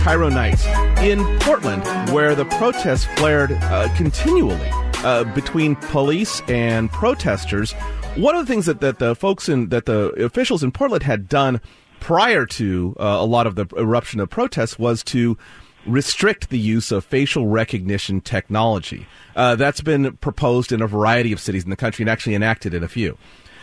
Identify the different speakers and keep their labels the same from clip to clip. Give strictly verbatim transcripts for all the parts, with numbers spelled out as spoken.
Speaker 1: KIRO Nights. In Portland, where the protests flared uh, continually uh, between police and protesters, one of the things that, that the folks in that the officials in Portland had done prior to uh, a lot of the eruption of protests was to restrict the use of facial recognition technology. Uh, that's been proposed in a variety of cities in the country and actually enacted in a few.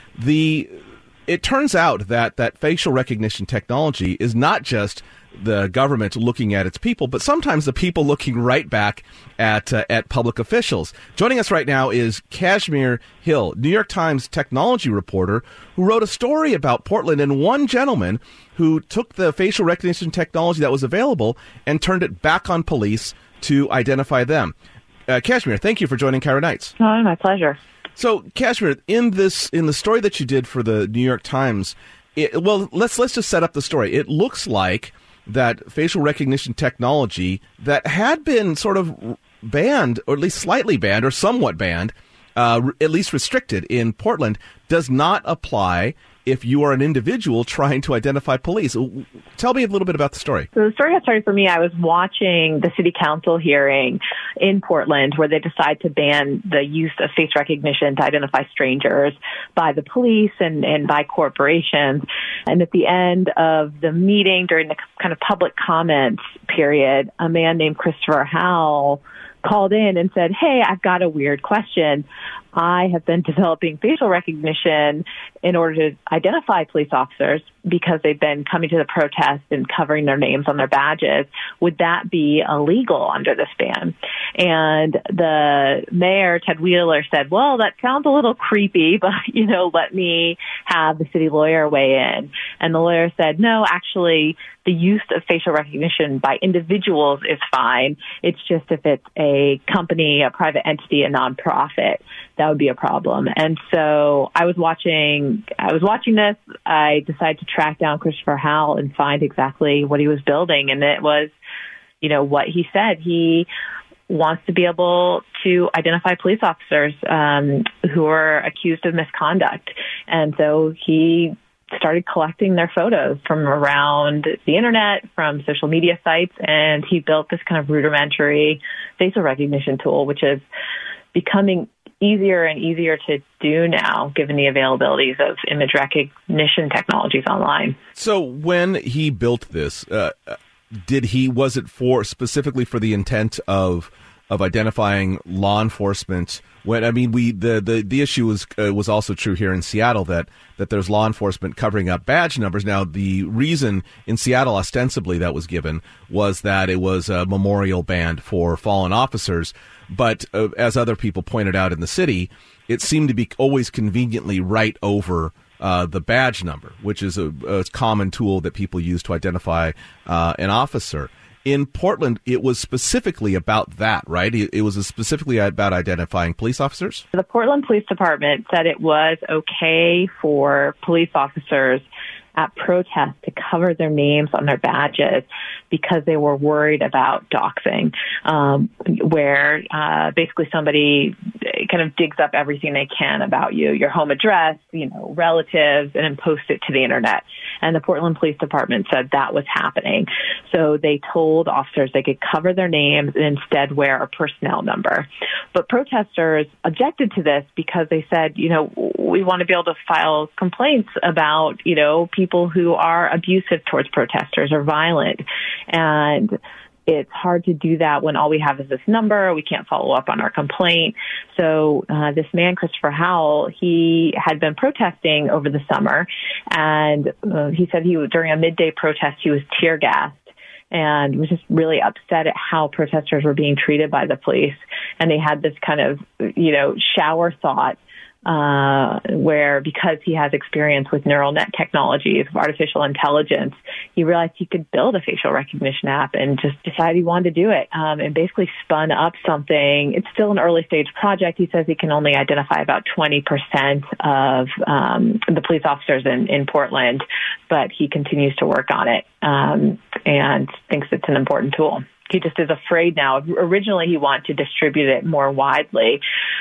Speaker 1: The It turns out that that facial recognition technology is not just the government looking at its people, but sometimes the people looking right back at uh, at public officials. Joining us right now is Kashmir Hill, New York Times technology reporter, who wrote a story about Portland and one gentleman who took the facial recognition technology that was available and turned it back on police to identify them. Uh, Kashmir, thank you for joining KIRO Nights.
Speaker 2: Oh, my pleasure.
Speaker 1: So, Kashmir, in this in the story that you did for the New York Times, it, well, let's let's just set up the story. It looks like that facial recognition technology that had been sort of banned, or at least slightly banned, or somewhat banned, uh, at least restricted in Portland, does not apply if you are an individual trying to identify police. Tell me a little bit about the story.
Speaker 2: So the story got started for me. I was watching the city council hearing in Portland where they decided to ban the use of face recognition to identify strangers by the police and, and by corporations. And at the end of the meeting, during the kind of public comments period, a man named Christopher Howell called in and said, "Hey, I've got a weird question. I have been developing facial recognition in order to identify police officers because they've been coming to the protest and covering their names on their badges. Would that be illegal under this ban?" And the mayor, Ted Wheeler, said, "Well, that sounds a little creepy, but, you know, let me have the city lawyer weigh in." And the lawyer said, "No, actually, the use of facial recognition by individuals is fine. It's just if it's a company, a private entity, a nonprofit, that would be a problem." And so I was watching, I was watching this. I decided to track down Christopher Howell and find exactly what he was building. And it was, you know, what he said. He wants to be able to identify police officers um, who are accused of misconduct. And so he started collecting their photos from around the internet, from social media sites, and he built this kind of rudimentary facial recognition tool, which is becoming easier and easier to do now, given the availabilities of image recognition technologies online.
Speaker 1: So when he built this, uh, did he, was it for specifically for the intent of of identifying law enforcement? When I mean, we the the, the issue was uh, was also true here in Seattle that that there's law enforcement covering up badge numbers. Now, the reason in Seattle ostensibly that was given was that it was a memorial band for fallen officers. But uh, as other people pointed out in the city, it seemed to be always conveniently right over uh, the badge number, which is a, a common tool that people use to identify uh, an officer. In Portland, it was specifically about that, right? It, it was specifically about identifying police officers?
Speaker 2: The Portland Police Department said it was okay for police officers at protests to cover their names on their badges because they were worried about doxing, um, where uh, basically somebody kind of digs up everything they can about you, your home address, you know, relatives, and then posts it to the internet. And the Portland Police Department said that was happening. So they told officers they could cover their names and instead wear a personnel number. But protesters objected to this because they said, you know, we want to be able to file complaints about, you know, people who are abusive towards protesters or violent. And it's hard to do that when all we have is this number. We can't follow up on our complaint. So uh, this man, Christopher Howell, he had been protesting over the summer, and uh, he said he during a midday protest he was tear gassed and was just really upset at how protesters were being treated by the police. And they had this kind of, you know, shower thought uh, where because he has experience with neural net technologies, of artificial intelligence, he realized he could build a facial recognition app and just decided he wanted to do it, um, and basically spun up something. It's still an early stage project. He says he can only identify about twenty percent of um, the police officers in, in Portland, but he continues to work on it um, and thinks it's an important tool. He just is afraid now. Originally, he wanted to distribute it more widely,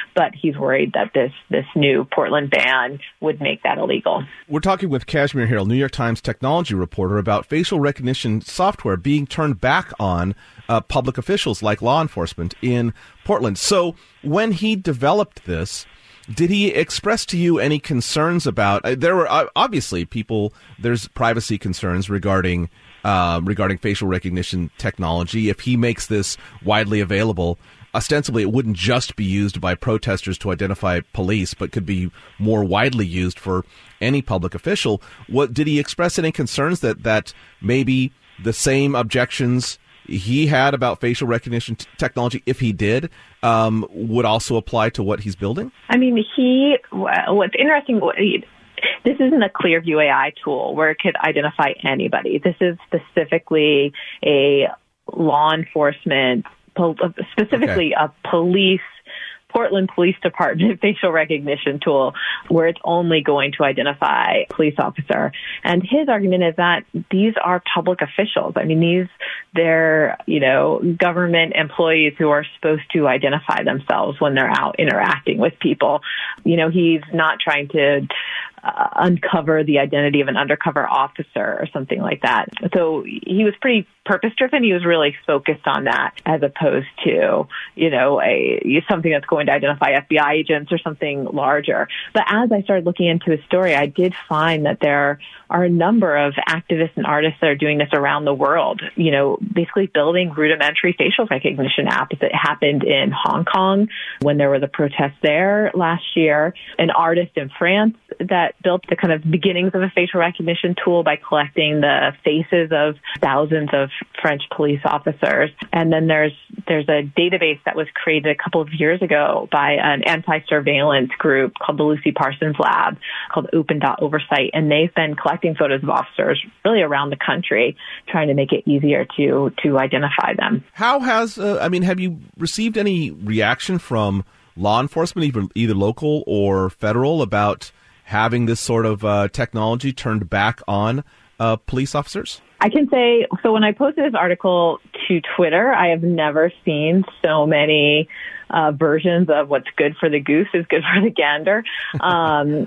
Speaker 2: but he's worried that this this new Portland ban would make that illegal.
Speaker 1: We're talking with Kashmir Hill, New York Times technology reporter, about facial recognition software being turned back on uh, public officials like law enforcement in Portland. So when he developed this, did he express to you any concerns about, uh, there were uh, obviously people, there's privacy concerns regarding uh, regarding facial recognition technology. If he makes this widely available, ostensibly it wouldn't just be used by protesters to identify police, but could be more widely used for any public official. What did he express any concerns that, that maybe the same objections he had about facial recognition t- technology, if he did, um, would also apply to what he's building?
Speaker 2: I mean, he, what's interesting, this isn't a Clearview A I tool where it could identify anybody. This is specifically a law enforcement, specifically okay. a police Portland Police Department facial recognition tool where it's only going to identify a police officer. And his argument is that these are public officials. I mean, these, they're, you know, government employees who are supposed to identify themselves when they're out interacting with people. You know, he's not trying to uh, uncover the identity of an undercover officer or something like that. So he was pretty purpose-driven. He was really focused on that as opposed to, you know, a something that's going to identify F B I agents or something larger. But as I started looking into his story, I did find that there are a number of activists and artists that are doing this around the world, you know, basically building rudimentary facial recognition apps. It happened in Hong Kong when there were the protests there last year. An artist in France that built the kind of beginnings of a facial recognition tool by collecting the faces of thousands of French police officers. And then there's there's a database that was created a couple of years ago by an anti-surveillance group called the Lucy Parsons Lab, called Open dot Oversight, and they've been collecting photos of officers really around the country, trying to make it easier to to identify them.
Speaker 1: How has, uh, I mean, have you received any reaction from law enforcement, either, either local or federal, about having this sort of uh, technology turned back on uh, police officers?
Speaker 2: I can say, so when I posted this article to Twitter, I have never seen so many uh, versions of what's good for the goose is good for the gander. Um,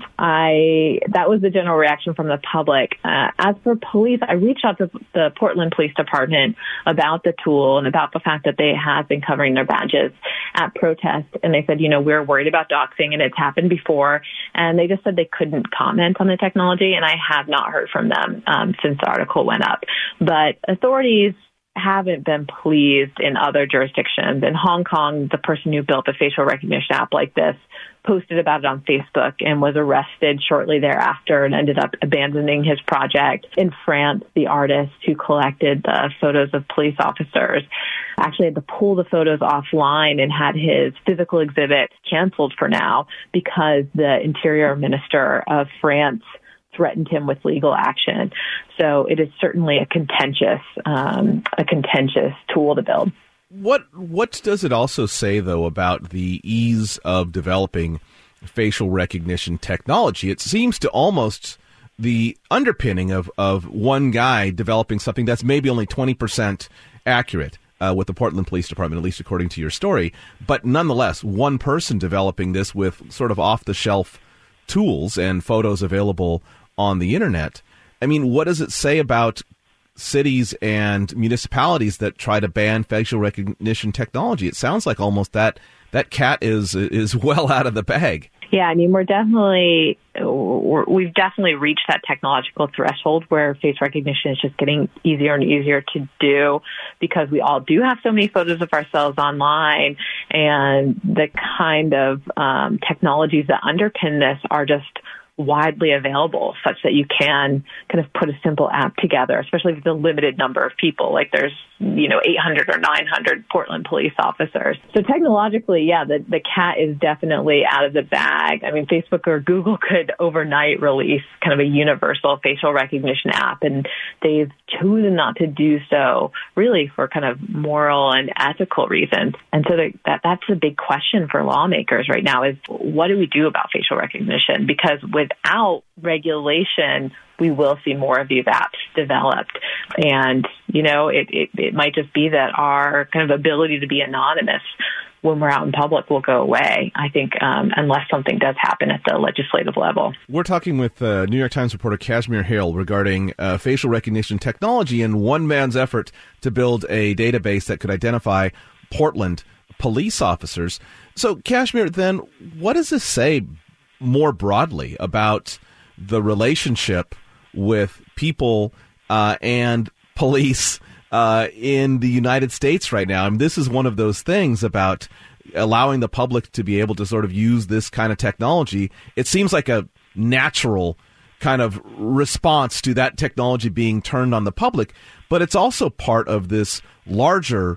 Speaker 2: I that was the general reaction from the public. Uh, as for police, I reached out to the Portland Police Department about the tool and about the fact that they have been covering their badges at protests. And they said, you know, we're worried about doxing, and it's happened before. And they just said they couldn't comment on the technology. And I have not heard from them um, since the article went up. But authorities haven't been pleased in other jurisdictions. In Hong Kong, the person who built a facial recognition app like this posted about it on Facebook and was arrested shortly thereafter and ended up abandoning his project. In France, the artist who collected the photos of police officers actually had to pull the photos offline and had his physical exhibit canceled for now because the Interior Minister of France threatened him with legal action. So it is certainly a contentious, um, a contentious tool to build.
Speaker 1: What what does it also say, though, about the ease of developing facial recognition technology? It seems to almost the underpinning of, of one guy developing something that's maybe only twenty percent accurate uh, with the Portland Police Department, at least according to your story. But nonetheless, one person developing this with sort of off-the-shelf tools and photos available on the internet. I mean, what does it say about cities and municipalities that try to ban facial recognition technology? It sounds like almost that that cat is is well out of the bag.
Speaker 2: Yeah, I mean, we're definitely we're, we've definitely reached that technological threshold where face recognition is just getting easier and easier to do because we all do have so many photos of ourselves online, and the kind of um, technologies that underpin this are just widely available such that you can kind of put a simple app together, especially with a limited number of people. Like there's, you know, eight hundred or nine hundred Portland police officers. So technologically, yeah, the, the cat is definitely out of the bag. I mean, Facebook or Google could overnight release kind of a universal facial recognition app, and they've chosen not to do so really for kind of moral and ethical reasons. And so the, that that's a big question for lawmakers right now is what do we do about facial recognition? Because without regulation, we will see more of these apps developed. And, you know, it, it, it might just be that our kind of ability to be anonymous when we're out in public will go away, I think, um, unless something does happen at the legislative level.
Speaker 1: We're talking with uh, New York Times reporter Kashmir Hill regarding uh, facial recognition technology and one man's effort to build a database that could identify Portland police officers. So, Kashmir, then, what does this say more broadly about the relationship with people uh, and police uh, in the United States right now? I mean, this is one of those things about allowing the public to be able to sort of use this kind of technology. It seems like a natural kind of response to that technology being turned on the public, but it's also part of this larger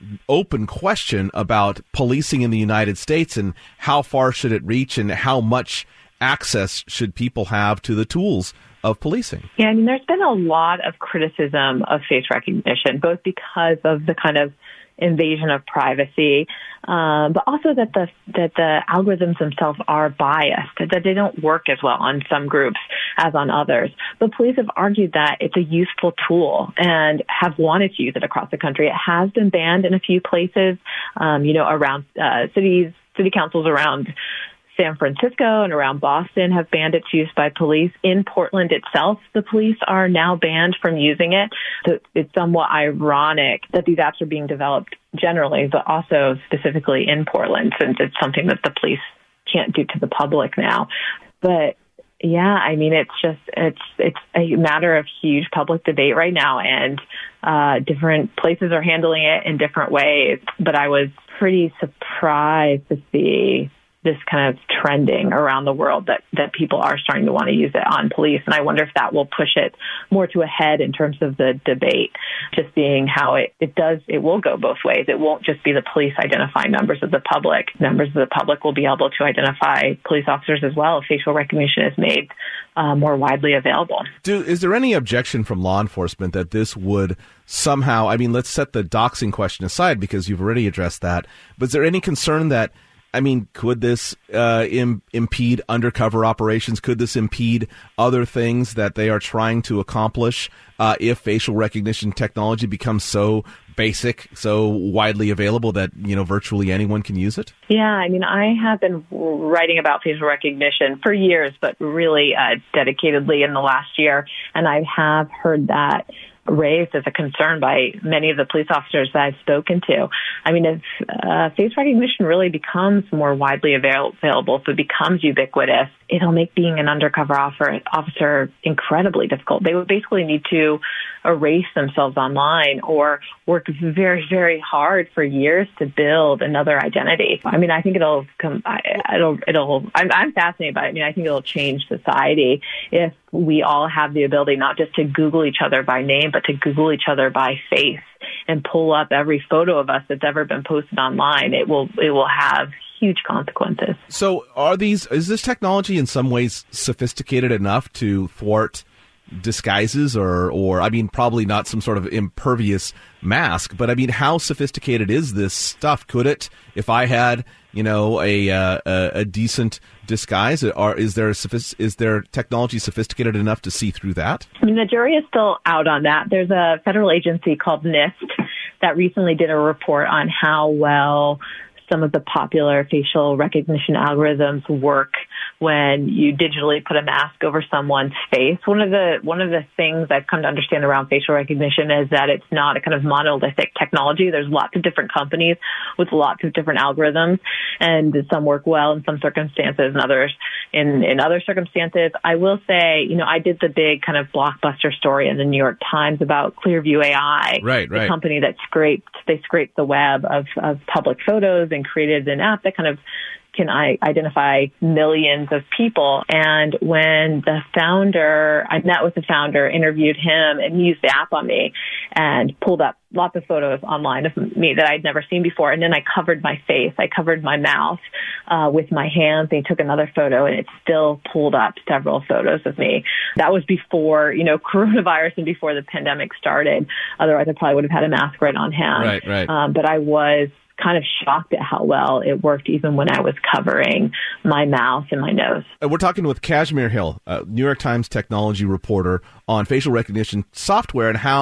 Speaker 1: open question about policing in the United States and how far should it reach and how much access should people have to the tools of policing.
Speaker 2: Yeah, I mean, there's been a lot of criticism of face recognition, both because of the kind of invasion of privacy, um, but also that the that the algorithms themselves are biased, that they don't work as well on some groups as on others. But police have argued that it's a useful tool and have wanted to use it across the country. It has been banned in a few places, um, you know, around uh, cities, city councils around San Francisco and around Boston have banned its use by police. In Portland itself, the police are now banned from using it. So it's somewhat ironic that these apps are being developed generally, but also specifically in Portland, since it's something that the police can't do to the public now. But yeah, I mean, it's just, it's, it's a matter of huge public debate right now, and uh, different places are handling it in different ways. But I was pretty surprised to see this kind of trending around the world that, that people are starting to want to use it on police. And I wonder if that will push it more to a head in terms of the debate, just seeing how it, it does, it will go both ways. It won't just be the police identifying members of the public. Members of the public will be able to identify police officers as well if facial recognition is made uh, more widely available.
Speaker 1: Do, is there any objection from law enforcement that this would somehow, I mean, let's set the doxing question aside because you've already addressed that, but is there any concern that, I mean, could this uh, Im- impede undercover operations? Could this impede other things that they are trying to accomplish uh, if facial recognition technology becomes so basic, so widely available that, you know, virtually anyone can use it?
Speaker 2: Yeah, I mean, I have been writing about facial recognition for years, but really uh, dedicatedly in the last year, and I have heard that raised as a concern by many of the police officers that I've spoken to. I mean, if uh, face recognition really becomes more widely avail- available, if it becomes ubiquitous, it'll make being an undercover officer incredibly difficult. They would basically need to erase themselves online or work very, very hard for years to build another identity. I mean, I think it'll come, it'll, it'll, I'm, I'm fascinated by it. I mean, I think it'll change society if we all have the ability not just to Google each other by name, but to Google each other by face and pull up every photo of us that's ever been posted online. It will, it will have huge consequences.
Speaker 1: So are these, is this technology in some ways sophisticated enough to thwart disguises or, or, I mean, probably not some sort of impervious mask, but I mean, how sophisticated is this stuff? Could it, if I had, you know, a, uh, a, a decent disguise, or is there, a sophist- is there technology sophisticated enough to see through that?
Speaker 2: I mean, the jury is still out on that. There's a federal agency called NIST that recently did a report on how well some of the popular facial recognition algorithms work when you digitally put a mask over someone's face. One of the one of the things I've come to understand around facial recognition is that it's not a kind of monolithic technology. There's lots of different companies with lots of different algorithms, and some work well in some circumstances and others in, in other circumstances. I will say, you know, I did the big kind of blockbuster story in the New York Times about Clearview A I,
Speaker 1: right, right.
Speaker 2: the company that scraped, they scraped the web of, of public photos and created an app that kind of can I identify millions of people. And when the founder, I met with the founder, interviewed him, and he used the app on me and pulled up lots of photos online of me that I'd never seen before. And then I covered my face. I covered my mouth uh, with my hands. And he took another photo, and it still pulled up several photos of me. That was before, you know, coronavirus and before the pandemic started. Otherwise, I probably would have had a mask right on hand.
Speaker 1: Right, right.
Speaker 2: Um, but I was kind of shocked at how well it worked even when I was covering my mouth and my nose.
Speaker 1: We're talking with Kashmir Hill, a New York Times technology reporter, on facial recognition software and how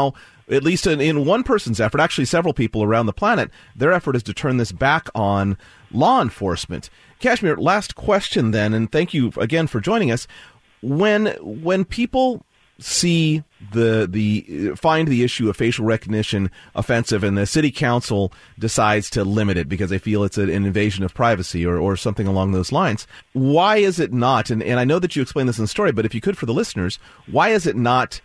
Speaker 1: at least in, in one person's effort, actually several people around the planet, their effort is to turn this back on law enforcement. Kashmir, last question then, and thank you again for joining us. When when people see the the find the issue of facial recognition offensive and the city council decides to limit it because they feel it's an invasion of privacy or, or something along those lines, why is it not, and, and I know that you explained this in the story, but if you could for the listeners, why is it not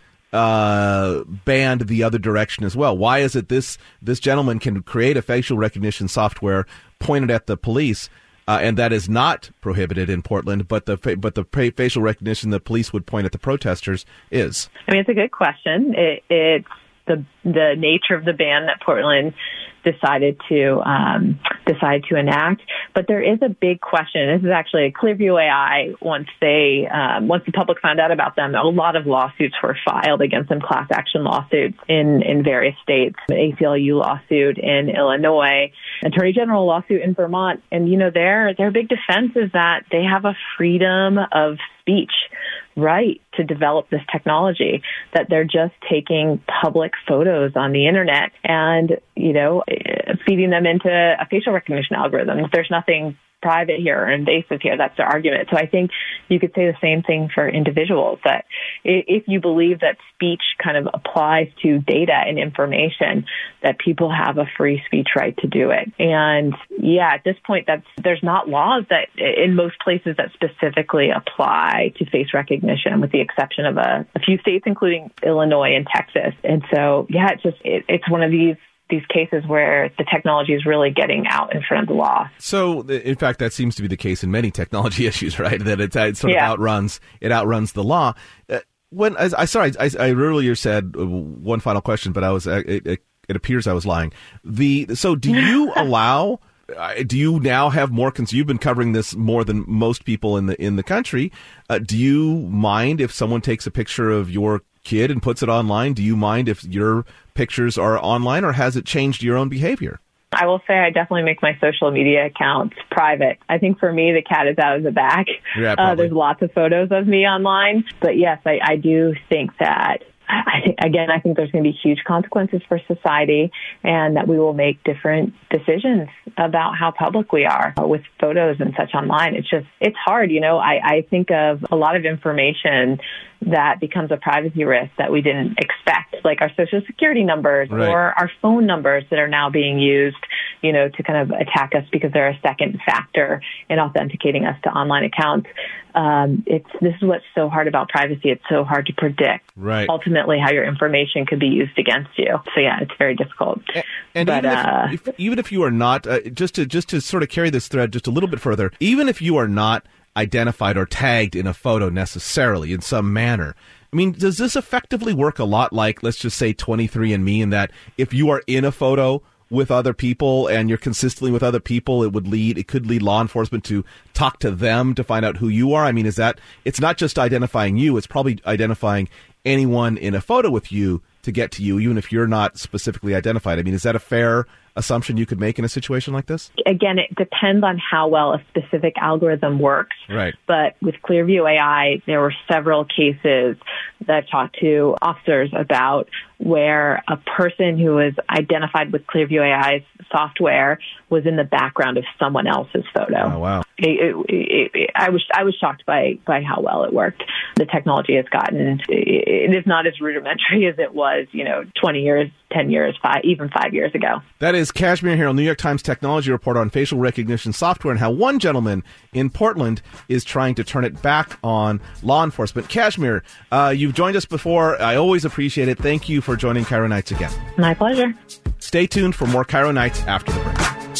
Speaker 1: uh, banned the other direction as well? Why is it this this gentleman can create a facial recognition software pointed at the police, Uh, and that is not prohibited in Portland, but the fa- but the fa- facial recognition the police would point at the protesters is?
Speaker 2: I mean, it's a good question. It, it's the the nature of the ban that Portland decided to um, decide to enact. But there is a big question. This is actually a Clearview A I. Once they um, once the public found out about them, a lot of lawsuits were filed against them, class action lawsuits in in various states. An A C L U lawsuit in Illinois, Attorney General lawsuit in Vermont, and you know their their big defense is that they have a freedom of speech right to develop this technology, that they're just taking public photos on the internet and, you know, feeding them into a facial recognition algorithm. There's nothing private here or invasive here. That's their argument. So I think you could say the same thing for individuals, that if you believe that speech kind of applies to data and information, that people have a free speech right to do it. And yeah, at this point, that's there's not laws that in most places that specifically apply to face recognition, with the exception of a, a few states, including Illinois and Texas. And so, yeah, it's just it, it's one of these these cases where the technology is really getting out in front of the law.
Speaker 1: So, in fact, that seems to be the case in many technology issues, right? That it, it sort of yeah. outruns it outruns the law. Uh, when I, I sorry, I, I earlier said uh, one final question, but I was it, it, it appears I was lying. The so do you allow? Do you now have more concern? You've been covering this more than most people in the in the country. Uh, do you mind if someone takes a picture of your kid and puts it online? Do you mind if your pictures are online, or has it changed your own behavior?
Speaker 2: I will say I definitely make my social media accounts private. I think for me, the cat is out of the bag.
Speaker 1: Yeah,
Speaker 2: uh, there's lots of photos of me online. But yes, I, I do think that, I think, again, I think there's going to be huge consequences for society, and that we will make different decisions about how public we are with photos and such online. It's just, it's hard. You know, I, I think of a lot of information that becomes a privacy risk that we didn't expect, like our social security numbers
Speaker 1: right.
Speaker 2: or our phone numbers that are now being used, you know, to kind of attack us because they're a second factor in authenticating us to online accounts. Um, it's this is what's so hard about privacy. It's so hard to predict
Speaker 1: right.
Speaker 2: ultimately how your information could be used against you. So yeah, it's very difficult.
Speaker 1: And, and
Speaker 2: but,
Speaker 1: even,
Speaker 2: uh,
Speaker 1: if, if, even if you are not, uh, just to just to sort of carry this thread just a little bit further, even if you are not identified or tagged in a photo necessarily in some manner, I mean, does this effectively work a lot like, let's just say, twenty-three and me, in that if you are in a photo with other people and you're consistently with other people, it would lead, it could lead law enforcement to talk to them to find out who you are? I mean, is that, it's not just identifying you, it's probably identifying anyone in a photo with you to get to you, even if you're not specifically identified. I mean, is that a fair assumption you could make in a situation like this?
Speaker 2: Again, it depends on how well a specific algorithm works.
Speaker 1: Right.
Speaker 2: But with Clearview A I, there were several cases that I've talked to officers about where a person who was identified with Clearview A I's software was in the background of someone else's photo.
Speaker 1: Oh, wow.
Speaker 2: It, it, it, it, I was I was shocked by, by how well it worked. The technology has gotten, it is not as rudimentary as it was, you know, twenty years, ten years, five, even five years ago.
Speaker 1: That is Kashmir Harrell, New York Times technology reporter on facial recognition software and how one gentleman in Portland is trying to turn it back on law enforcement. Kashmir, uh, you've joined us before. I always appreciate it. Thank you for joining Cairo Nights again.
Speaker 2: My pleasure.
Speaker 1: Stay tuned for more Cairo Nights after the break.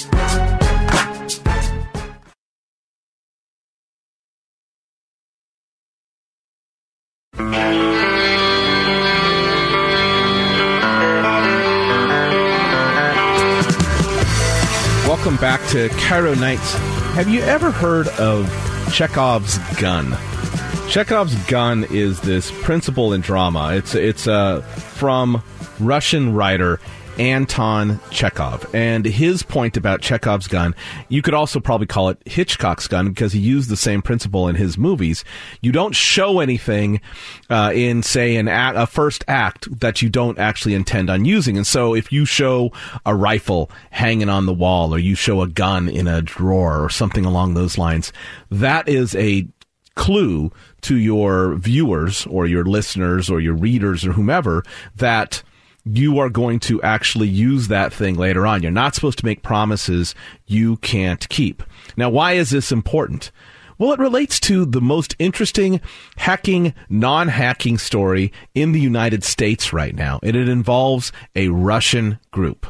Speaker 1: Welcome back to Cairo Nights. Have you ever heard of Chekhov's gun? Chekhov's gun is this principle in drama. It's it's uh, from Russian writer Anton Chekhov. And his point about Chekhov's gun, you could also probably call it Hitchcock's gun, because he used the same principle in his movies. You don't show anything uh, in, say, an act, a first act that you don't actually intend on using. And so if you show a rifle hanging on the wall, or you show a gun in a drawer or something along those lines, that is a clue to your viewers or your listeners or your readers or whomever that you are going to actually use that thing later on. You're not supposed to make promises you can't keep. Now, why is this important? Well, it relates to the most interesting hacking, non-hacking story in the United States right now. And it involves a Russian group.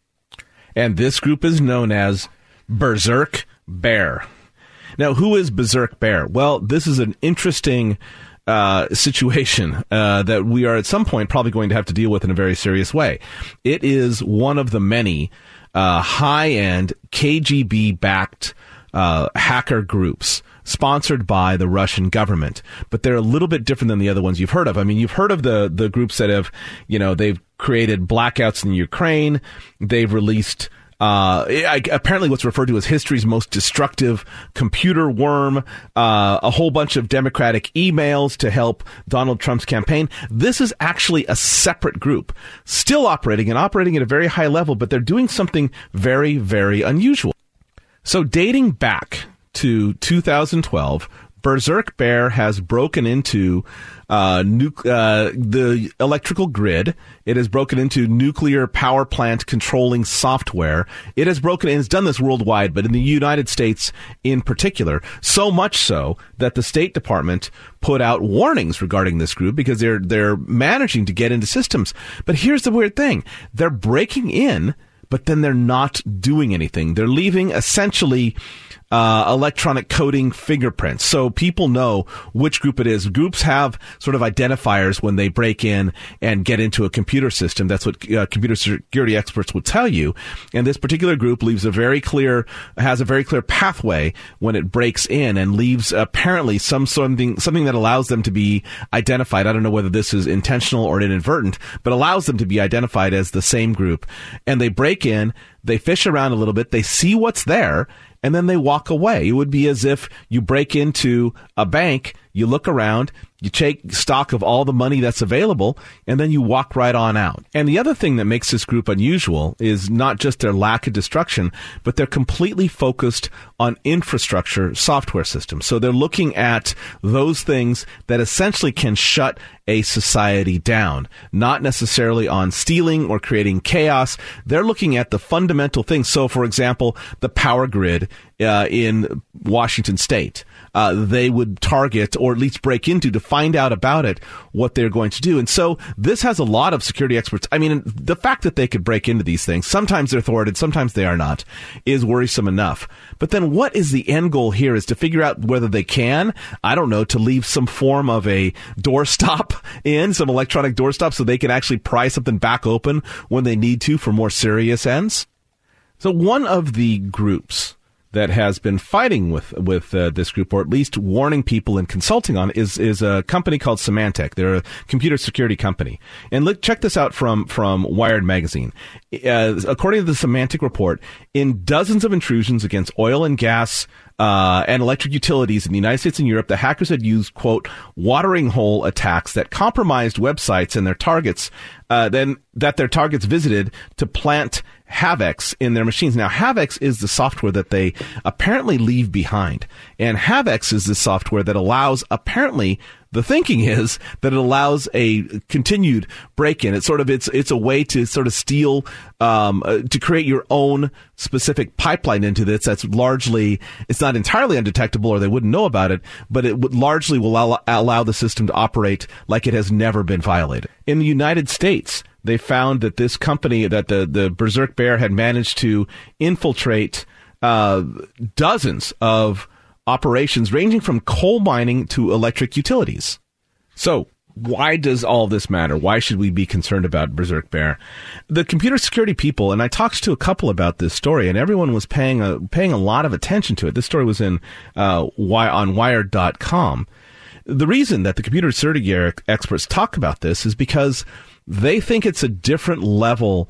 Speaker 1: And this group is known as Berserk Bear. Now, who is Berserk Bear? Well, this is an interesting uh, situation uh, that we are at some point probably going to have to deal with in a very serious way. It is one of the many uh, high-end K G B-backed uh, hacker groups sponsored by the Russian government. But they're a little bit different than the other ones you've heard of. I mean, you've heard of the, the groups that have, you know, they've created blackouts in Ukraine. They've released Uh, I, apparently what's referred to as history's most destructive computer worm, uh, a whole bunch of Democratic emails to help Donald Trump's campaign. This is actually a separate group, still operating and operating at a very high level, but they're doing something very, very unusual. So dating back to two thousand twelve, Berserk Bear has broken into uh, nu- uh, the electrical grid. It has broken into nuclear power plant controlling software. It has broken and has done this worldwide, but in the United States in particular, so much so that the State Department put out warnings regarding this group because they're they're managing to get into systems. But here's the weird thing. They're breaking in, but then they're not doing anything. They're leaving essentially Uh, electronic coding fingerprints. So people know which group it is. Groups have sort of identifiers when they break in and get into a computer system. That's what uh, computer security experts would tell you. And this particular group leaves a very clear, has a very clear pathway when it breaks in and leaves apparently some something, something that allows them to be identified. I don't know whether this is intentional or inadvertent, but allows them to be identified as the same group. And they break in, they fish around a little bit, they see what's there, and then they walk away. It would be as if you break into a bank, you look around, you take stock of all the money that's available, and then you walk right on out. And the other thing that makes this group unusual is not just their lack of destruction, but they're completely focused on infrastructure software systems. So they're looking at those things that essentially can shut a society down, not necessarily on stealing or creating chaos. They're looking at the fundamental things. So, for example, the power grid uh, in Washington State. Uh, they would target or at least break into to find out about it, what they're going to do. And so this has a lot of security experts. I mean, the fact that they could break into these things, sometimes they're thwarted, sometimes they are not, is worrisome enough. But then what is the end goal here is to figure out whether they can, I don't know, to leave some form of a doorstop in, some electronic doorstop so they can actually pry something back open when they need to for more serious ends. So one of the groups that has been fighting with with uh, this group, or at least warning people and consulting on, is is a company called Symantec. They're a computer security company. And look, check this out from from Wired magazine. Uh, according to the Symantec report, in dozens of intrusions against oil and gas uh, and electric utilities in the United States and Europe, the hackers had used, quote, watering hole attacks that compromised websites and their targets, uh, then that their targets visited to plant Havex in their machines. Now, Havex is the software that they apparently leave behind. And Havex is the software that allows, apparently, the thinking is that it allows a continued break-in. It's sort of, it's, it's a way to sort of steal, um, uh, to create your own specific pipeline into this that's largely, it's not entirely undetectable or they wouldn't know about it, but it would largely will allow, allow the system to operate like it has never been violated. In the United States, they found that this company, that the, the Berserk Bear had managed to infiltrate uh, dozens of operations ranging from coal mining to electric utilities. So why does all this matter? Why should we be concerned about Berserk Bear? The computer security people, and I talked to a couple about this story, and everyone was paying a, paying a lot of attention to it. This story was in uh, on wired dot com. The reason that the computer security experts talk about this is because they think it's a different level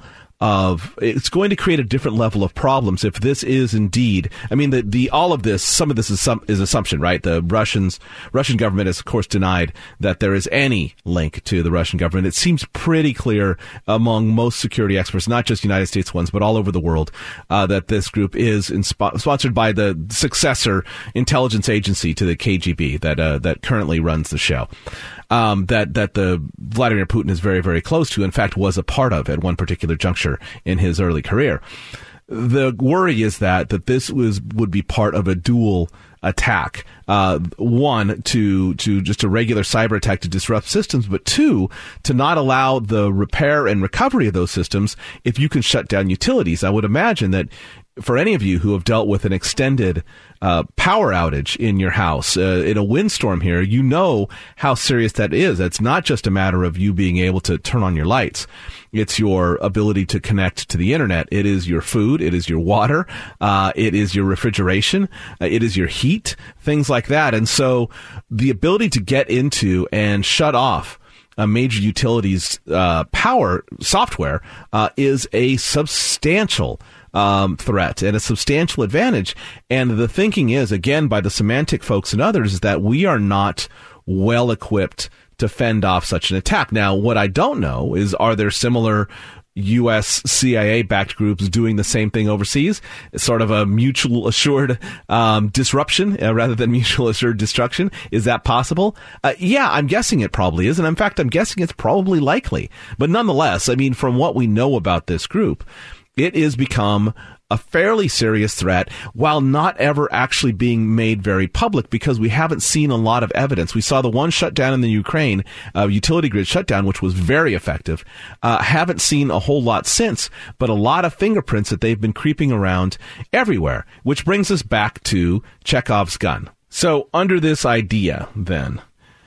Speaker 1: of, it's going to create a different level of problems if this is indeed, I mean, the, the all of this, some of this is some is assumption, right? The Russians, Russian government has, of course, denied that there is any link to the Russian government. It seems pretty clear among most security experts, not just United States ones, but all over the world, uh, that this group is inspo- sponsored by the successor intelligence agency to the K G B that uh, that currently runs the show. Um, that that the Vladimir Putin is very, very close to, in fact, was a part of at one particular juncture in his early career. The worry is that that this was would be part of a dual attack. Uh, one, to to just a regular cyber attack to disrupt systems, but two, to not allow the repair and recovery of those systems if you can shut down utilities. I would imagine that for any of you who have dealt with an extended uh, power outage in your house, uh, in a windstorm here, you know how serious that is. It's not just a matter of you being able to turn on your lights. It's your ability to connect to the internet. It is your food. It is your water. Uh, it is your refrigeration. Uh, it is your heat, things like that. And so the ability to get into and shut off a major utility's uh, power software uh, is a substantial Um, threat and a substantial advantage. And the thinking is, again, by the Symantec folks and others, is that we are not well equipped to fend off such an attack. Now, what I don't know is, are there similar U S C I A-backed groups doing the same thing overseas? It's sort of a mutual assured um, disruption uh, rather than mutual assured destruction. Is that possible? Uh, yeah, I'm guessing it probably is. And in fact, I'm guessing it's probably likely. But nonetheless, I mean, from what we know about this group, it has become a fairly serious threat while not ever actually being made very public, because we haven't seen a lot of evidence. We saw the one shutdown in the Ukraine, uh, utility grid shutdown, which was very effective. Uh, haven't seen a whole lot since, but a lot of fingerprints that they've been creeping around everywhere, which brings us back to Chekhov's gun. So under this idea, then,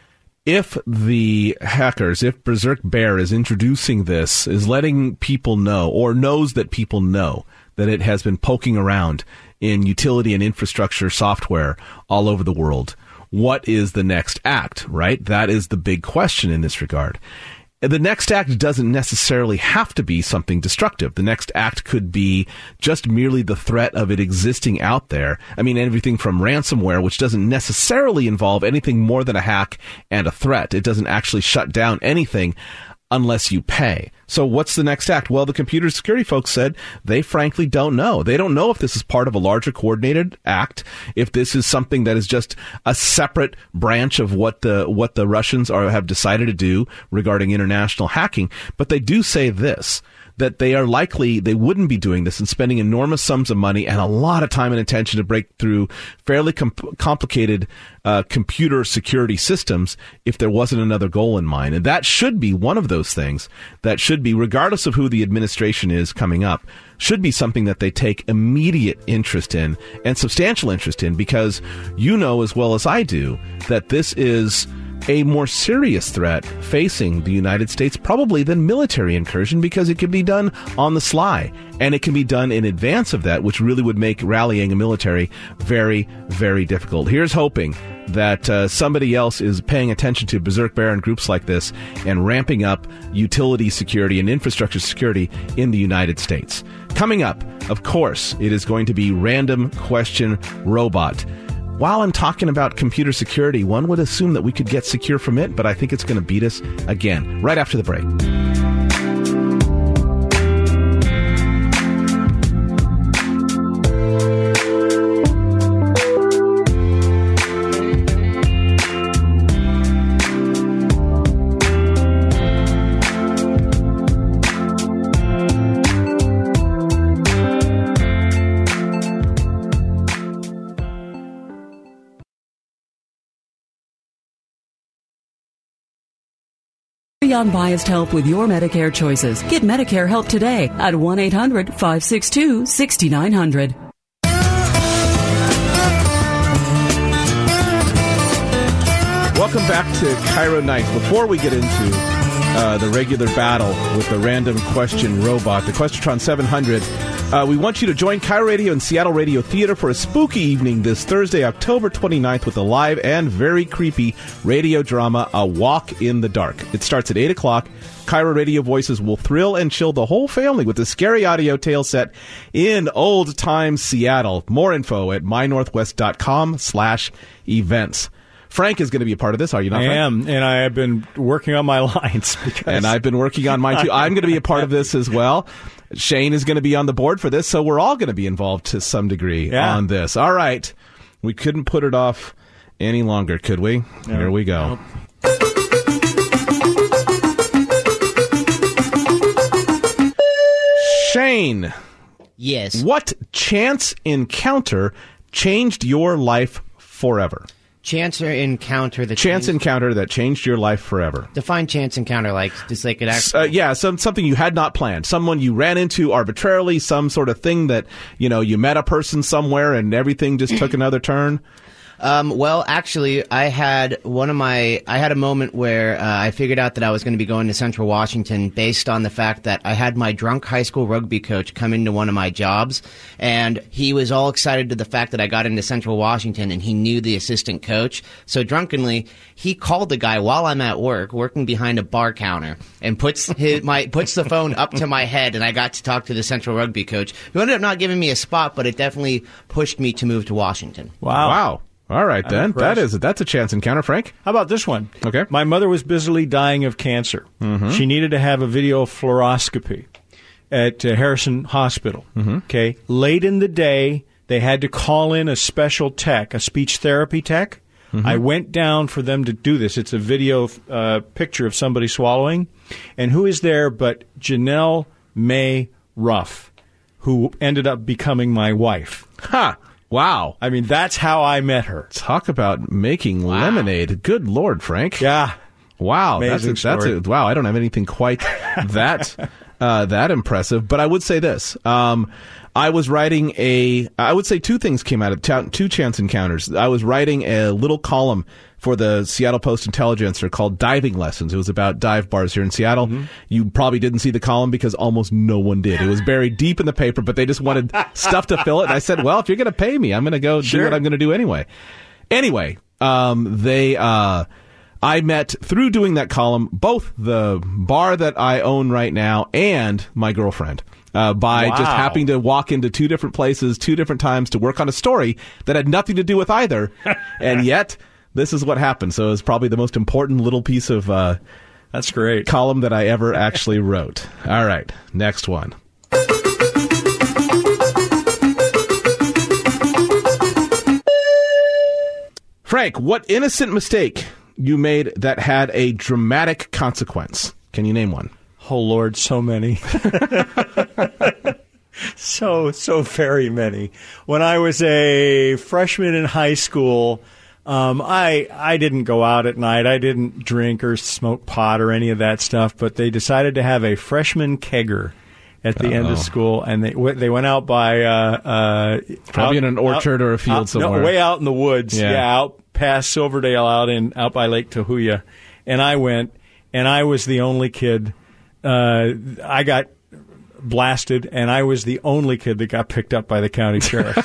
Speaker 1: if the hackers, if Berserk Bear is introducing this, is letting people know, or knows that people know, that it has been poking around in utility and infrastructure software all over the world, what is the next act, right? That is the big question in this regard. The next act doesn't necessarily have to be something destructive. The next act could be just merely the threat of it existing out there. I mean, everything from ransomware, which doesn't necessarily involve anything more than a hack and a threat. It doesn't actually shut down anything unless you pay. So what's the next act? Well, the computer security folks said they frankly don't know. They don't know if this is part of a larger coordinated act, if this is something that is just a separate branch of what the what the Russians are have decided to do regarding international hacking. But they do say this, that they are likely, they wouldn't be doing this and spending enormous sums of money and a lot of time and attention to break through fairly com- complicated uh, computer security systems if there wasn't another goal in mind. And that should be one of those things that should be, regardless of who the administration is coming up, should be something that they take immediate interest in and substantial interest in, because you know as well as I do that this is a more serious threat facing the United States probably than military incursion, because it can be done on the sly and it can be done in advance of that, which really would make rallying a military very, very difficult. Here's hoping that uh, somebody else is paying attention to Berserk Bear and groups like this and ramping up utility security and infrastructure security in the United States. Coming up, of course, it is going to be Random Question Robot. While I'm talking about computer security, one would assume that we could get secure from it, but I think it's going to beat us again, right after the break.
Speaker 3: Unbiased help with your Medicare choices. Get Medicare help today at one eight hundred five six two six nine zero zero.
Speaker 1: Welcome back to Cairo Nights. Before we get into uh, the regular battle with the Random Question Robot, the Questitron seven hundred, Uh, we want you to join KIRO Radio and Seattle Radio Theater for a spooky evening this Thursday, October twenty-ninth, with a live and very creepy radio drama, A Walk in the Dark. It starts at eight o'clock. KIRO Radio voices will thrill and chill the whole family with a scary audio tale set in old-time Seattle. More info at mynorthwest.com slash events. Frank is going to be a part of this, are you not,
Speaker 4: I
Speaker 1: Frank?
Speaker 4: am, and I have been working on my lines. Because
Speaker 1: and I've been working on mine, too. I'm going to be a part of this as well. Shane is going to be on the board for this, so we're all going to be involved to some degree
Speaker 4: yeah.
Speaker 1: on this. All right. We couldn't put it off any longer, could we? No. Here we go. Nope. Shane.
Speaker 5: Yes.
Speaker 1: What chance encounter changed your life forever?
Speaker 5: Chance or encounter that
Speaker 1: chance
Speaker 5: changed?
Speaker 1: encounter that changed your life forever.
Speaker 5: Define chance encounter, like just like it actually.
Speaker 1: Uh, yeah, some something you had not planned, someone you ran into arbitrarily, some sort of thing that you know you met a person somewhere and everything just took another turn.
Speaker 5: Um, well, actually, I had one of my, I had a moment where uh, I figured out that I was going to be going to Central Washington based on the fact that I had my drunk high school rugby coach come into one of my jobs, and he was all excited to the fact that I got into Central Washington, and he knew the assistant coach. So drunkenly, he called the guy while I'm at work, working behind a bar counter, and puts his, my puts the phone up to my head, and I got to talk to the Central rugby coach, who ended up not giving me a spot, but it definitely pushed me to move to Washington.
Speaker 4: Wow.
Speaker 1: Wow. All right,
Speaker 4: I'm
Speaker 1: then.
Speaker 4: impressed.
Speaker 1: That is, that's a chance encounter, Frank.
Speaker 4: How about this one?
Speaker 1: Okay.
Speaker 4: My mother was busily dying of cancer. Mm-hmm. She needed to have a video fluoroscopy at uh, Harrison Hospital. Mm-hmm. Okay. Late in the day, they had to call in a special tech, a speech therapy tech. Mm-hmm. I went down for them to do this. It's a video uh, picture of somebody swallowing. And who is there but Janelle May Ruff, who ended up becoming my wife.
Speaker 1: Ha! Wow.
Speaker 4: I mean, that's how I met her.
Speaker 1: Talk about making wow. lemonade. Good Lord, Frank.
Speaker 4: Yeah.
Speaker 1: Wow.
Speaker 4: Amazing
Speaker 1: that's a, that's a, wow. I don't have anything quite that uh, that impressive. But I would say this. Um, I was writing a, I would say two things came out of t- two chance encounters. I was writing a little column for the Seattle Post-Intelligencer called Diving Lessons. It was about dive bars here in Seattle. Mm-hmm. You probably didn't see the column because almost no one did. It was buried deep in the paper, but they just wanted stuff to fill it. And I said, well, if you're going to pay me, I'm going to go sure. do what I'm going to do anyway. Anyway, um, they, uh, I met, through doing that column, both the bar that I own right now and my girlfriend. Uh, by
Speaker 4: wow.
Speaker 1: just happening to walk into two different places, two different times to work on a story that had nothing to do with either. And yet, this is what happened. So it's probably the most important little piece of uh,
Speaker 4: that's great
Speaker 1: column that I ever actually wrote. All right, next one. Frank, what innocent mistake you made that had a dramatic consequence? Can you name one?
Speaker 4: Oh, Lord, so many. so, so very many. When I was a freshman in high school, um, I I didn't go out at night. I didn't drink or smoke pot or any of that stuff, but they decided to have a freshman kegger at the Uh-oh. end of school, and they they went out by... Uh, uh,
Speaker 1: Probably
Speaker 4: out,
Speaker 1: in an orchard
Speaker 4: out,
Speaker 1: or a field
Speaker 4: out,
Speaker 1: somewhere.
Speaker 4: No, way out in the woods.
Speaker 1: Yeah,
Speaker 4: yeah out past Silverdale, out in out by Lake Tahuya. And I went, and I was the only kid... Uh, I got blasted, and I was the only kid that got picked up by the county sheriff.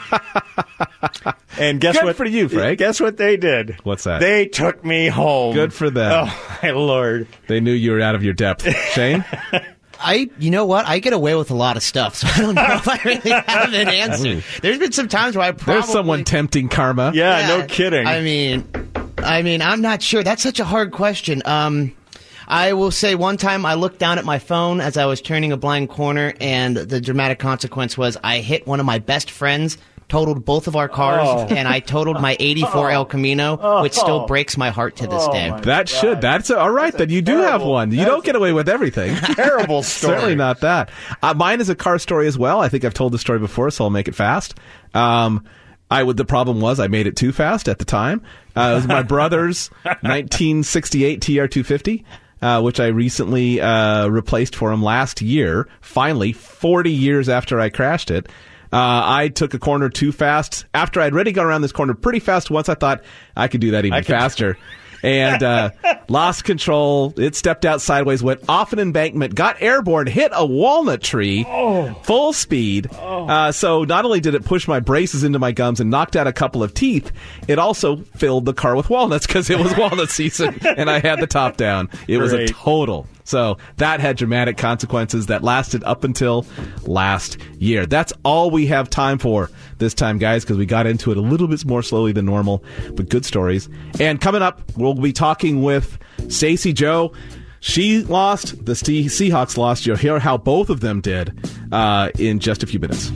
Speaker 4: And guess
Speaker 1: Good
Speaker 4: what?
Speaker 1: for you, Frank.
Speaker 4: Guess what they did?
Speaker 1: What's that?
Speaker 4: They took me home.
Speaker 1: Good for them.
Speaker 4: Oh, my Lord.
Speaker 1: They knew you were out of your depth. Shane?
Speaker 5: I, you know what? I get away with a lot of stuff, so I don't know if I really have an answer. There's been some times where I probably...
Speaker 1: There's someone tempting karma.
Speaker 4: Yeah,
Speaker 5: yeah,
Speaker 4: no kidding.
Speaker 5: I mean, I mean, I'm not sure. That's such a hard question. Um... I will say one time I looked down at my phone as I was turning a blind corner, and the dramatic consequence was I hit one of my best friends, totaled both of our cars,
Speaker 4: oh.
Speaker 5: and I totaled my eighty-four El Camino,
Speaker 4: oh.
Speaker 5: which still breaks my heart to this
Speaker 4: oh
Speaker 5: day.
Speaker 1: That
Speaker 4: God.
Speaker 1: should. That's all right. Then you do
Speaker 4: terrible,
Speaker 1: have one. You don't get away with everything.
Speaker 4: Terrible story.
Speaker 1: Certainly not that. Uh, mine is a car story as well. I think I've told the story before, so I'll make it fast. Um, I would. The problem was I made it too fast at the time. Uh, it was my brother's nineteen sixty-eight T R two fifty. Uh, which I recently uh, replaced for him last year, finally, forty years after I crashed it. Uh, I took a corner too fast. After I'd already gone around this corner pretty fast once, I thought I could do that even
Speaker 4: I could...
Speaker 1: faster. and uh, lost control. It stepped out sideways, went off an embankment, got airborne, hit a walnut tree, oh. full speed. Oh. Uh, so not only did it push my braces into my gums and knocked out a couple of teeth, it also filled the car with walnuts because it was walnut season, and I had the top down. It Great. was a total. So that had dramatic consequences that lasted up until last year. That's all we have time for this time, guys, because we got into it a little bit more slowly than normal, but good stories. And coming up, we'll be talking with Stacey Joe. She lost, the Seahawks lost. You'll hear how both of them did uh, in just a few minutes.